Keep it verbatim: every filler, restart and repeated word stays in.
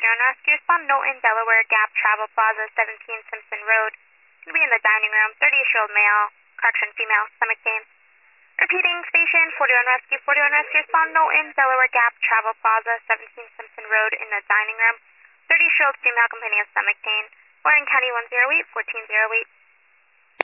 and Rescue. Respond Knowlton, Delaware Gap, Travel Plaza, seventeen Simpson Road. Going to be in the dining room. thirty-ish-year-old male, correction female, stomach pain. Repeating station, forty-one Rescue, forty-one Rescue. Respond Knowlton, Delaware Gap, Travel Plaza, seventeen Simpson Road in the dining room. thirty-ish-year-old female complaining of stomach pain. Warren County one oh eight, fourteen oh eight.